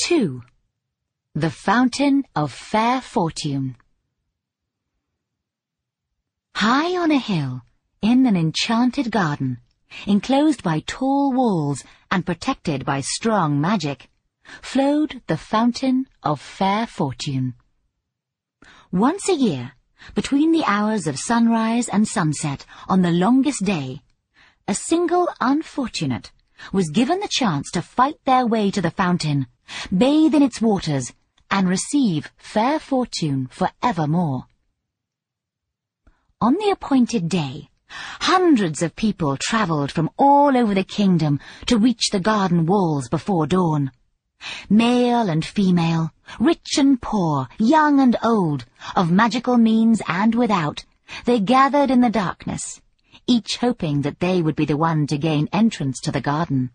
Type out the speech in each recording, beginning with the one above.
2. The Fountain of Fair Fortune. High on a hill, in an enchanted garden, enclosed by tall walls and protected by strong magic, flowed the Fountain of Fair Fortune. Once a year, between the hours of sunrise and sunset on the longest day, a single unfortunate was given the chance to fight their way to the fountain, bathe in its waters, and receive fair fortune for evermore. On the appointed day, hundreds of people travelled from all over the kingdom to reach the garden walls before dawn. Male and female, rich and poor, young and old, of magical means and without, they gathered in the darkness, each hoping that they would be the one to gain entrance to the garden.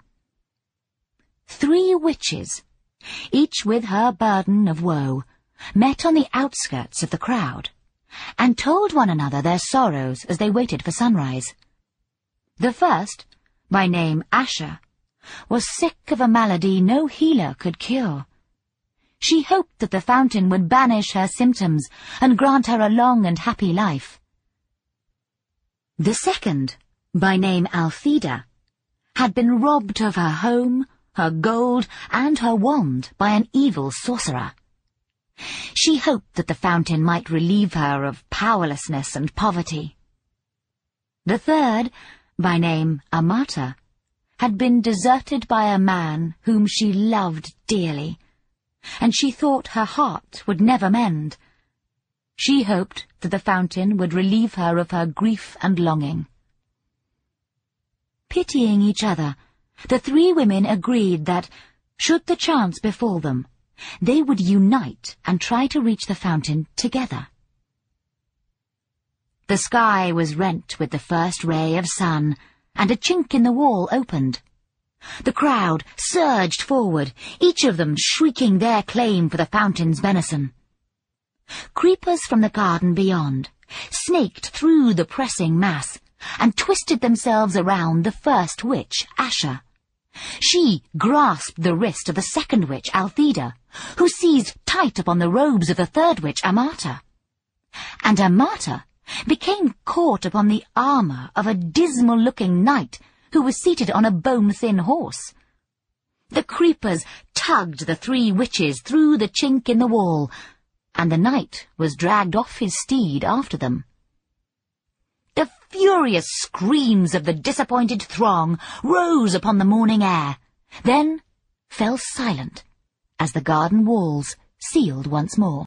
3 witches, each with her burden of woe, met on the outskirts of the crowd, and told one another their sorrows as they waited for sunrise. The first, by name Asher, was sick of a malady no healer could cure. She hoped that the fountain would banish her symptoms and grant her a long and happy life. The second, by name Altheda, had been robbed of her home, her gold, and her wand by an evil sorcerer. She hoped that the fountain might relieve her of powerlessness and poverty. The third, by name Amata, had been deserted by a man whom she loved dearly, and she thought her heart would never mend. She hoped that the fountain would relieve her of her grief and longing. Pitying each other, the 3 women agreed that, should the chance befall them, they would unite and try to reach the fountain together. The sky was rent with the first ray of sun, and a chink in the wall opened. The crowd surged forward, each of them shrieking their claim for the fountain's benison. Creepers from the garden beyond snaked through the pressing mass and twisted themselves around the first witch, Asher. She grasped the wrist of the second witch, Altheda, who seized tight upon the robes of the third witch, Amata. And Amata became caught upon the armour of a dismal-looking knight who was seated on a bone-thin horse. The creepers tugged the 3 witches through the chink in the wall, and the knight was dragged off his steed after them. The furious screams of the disappointed throng rose upon the morning air, then fell silent as the garden walls sealed once more.